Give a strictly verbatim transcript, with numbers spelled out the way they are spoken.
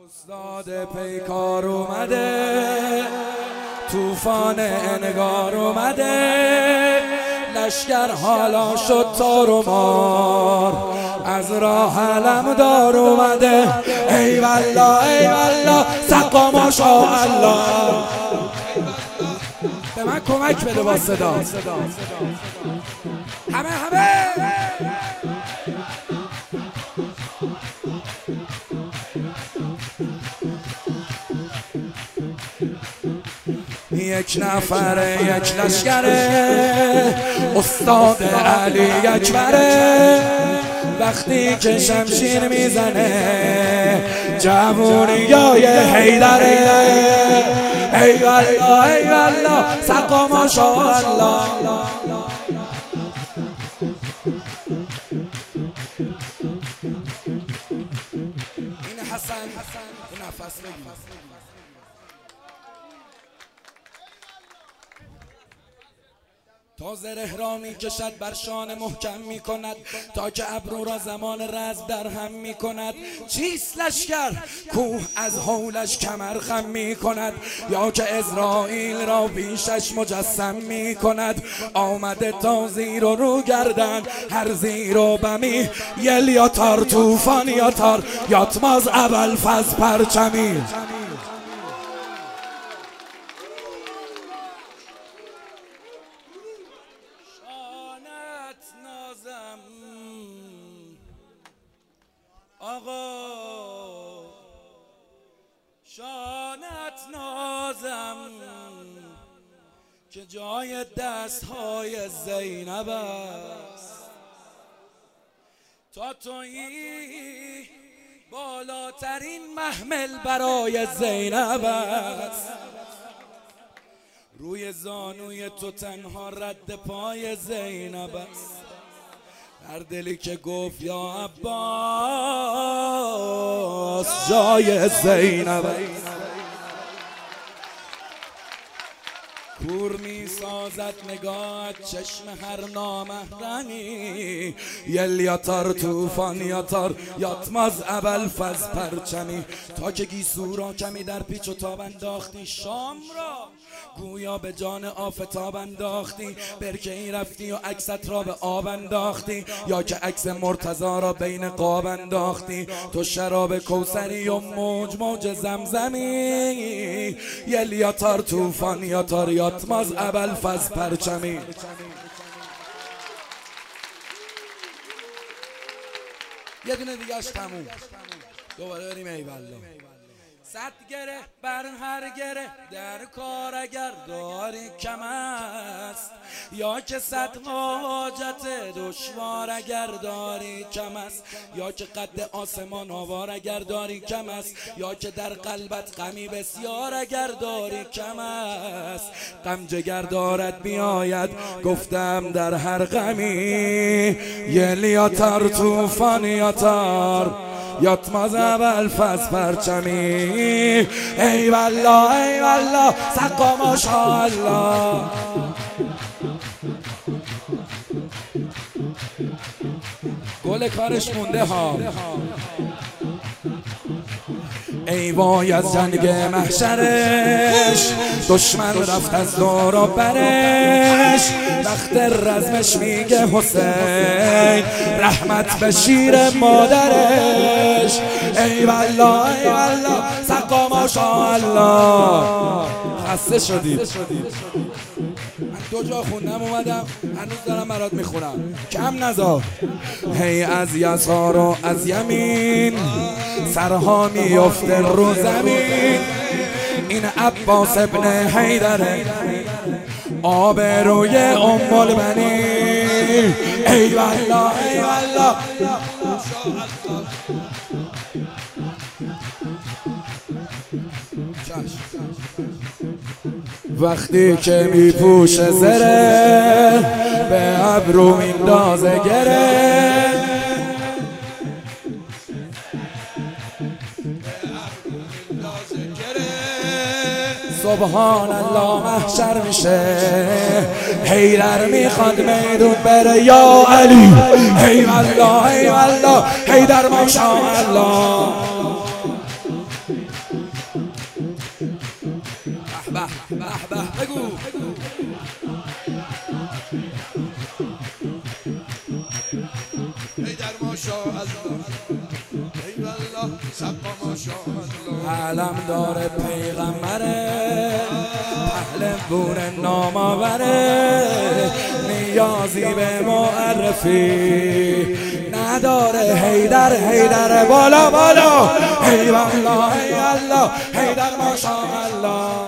استاد پیکار اومده، طوفان انگار اومده، لشگر حالا شد تار و مار، از راه علمدار اومده. ای والله ای والله سقا ماشاءالله. به من کمک بده با صدا. همه همه یک نفره یک لشکره، استاد علی اکبره، وقتی که شمشیر میزنه جوونیای حیدره. ای والله ای والله سقا ماشاءالله. این حسن نفس بگیر. تا زره را می کشد بر شان محکم می کند، تا که ابرو را زمان رزم در هم می کند. چیست لشکر کوه از حولش کمر خم می کند، یا که اسرائیل را پیشش مجسم می کند. آمده تا زیر و رو گردن هر زیر و بمی، یل یا تار طوفان یا تار یاتماز ابوالفضل پرچمی. آقا شانت نازم که جای دستهای زینب است، تا تویی بالاترین محمل برای زینب است. روی زانوی تو تنها رد پای زینب است، هر دلی که گفت یا عباس جای زینب است. کور می سازد نگاه چشم هر نامحرمی، یل یا تار طوفان یا تار یاتماز ابوالفضل پرچمی. تا که گیسو را کمی در پیچ و تاب انداختی، شام را گویا به جان آفتاب انداختی، برکه ای رفتی و عکست را به آب انداختی، یا که عکس مرتضی را بین قاب انداختی. تو شراب کوثری و موج موج زمزمی، یل یا تار طوفان یا تار یاتماز ابوالفضل پرچمی. یه دونه دیگه اش تموم، دوباره بریم ای والله. صد گره بر هر گره در کار اگر داری کم است، یا که صد حاجت دشوار اگر داری کم است، یا که قد آسمان آوار اگر داری کم است، یا که در قلبت غمی بسیار اگر داری کم است. غم جگر دارد بیاید گفتم در هر غمی، یل یا تار طوفان یا تار یاتماز ابوالفضل پرچمی. ای والله ای والله سقا ماشاءالله. گل کارش مونده ها. ای وای از جنگ محشرش، دشمن رفت از دور و برش، وقت رزمش میگه حسین رحمت به شیر مادرش. ای والله ای والله سقا ماشاءالله. خسته شدید؟ من دو جا خوندم اومدم، هنوز دارم برات میخونم، کم نذار. هی از یسار و از یمین سرها میفته رو زمین، این عباس ابن حیدره آبروی ام البنین. ای والله ای والله وقتی که میپوشه زره به ابرو میندازه گره، سبحان الله محشر میشه، حیدر میخواد میدون بره یا علی. ای والله ای والله حیدر ماشاءالله. به به به بگو ای در ماشاءالله ای والله سقا ماشاءالله علم داره پیغمبره پهلوون نامآوره نیازی به معرفی نداره حیدر حیدر بالا بالا ای والله ای الله حیدر ماشاءالله